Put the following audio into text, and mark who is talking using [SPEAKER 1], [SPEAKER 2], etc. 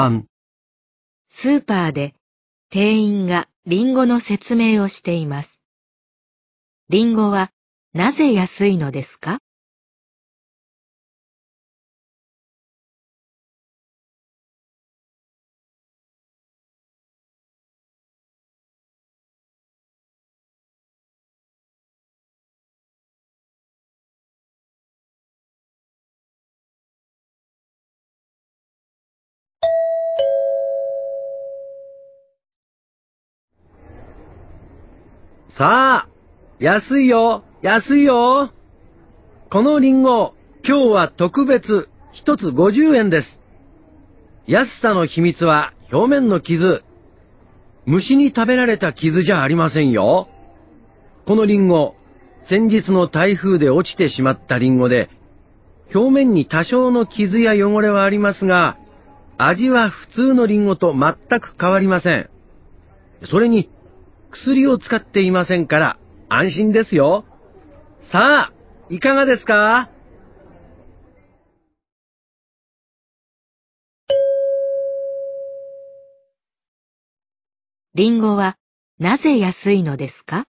[SPEAKER 1] スーパーで店員がリンゴの説明をしています。リンゴはなぜ安いのですか？
[SPEAKER 2] さあ、安いよ、安いよ。このリンゴ、今日は特別、一つ50円です。安さの秘密は表面の傷。虫に食べられた傷じゃありませんよ。このリンゴ、先日の台風で落ちてしまったリンゴで、表面に多少の傷や汚れはありますが、味は普通のリンゴと全く変わりません。それに、薬を使っていませんから安心ですよ。さあ、いかがですか？
[SPEAKER 1] リンゴはなぜ安いのですか？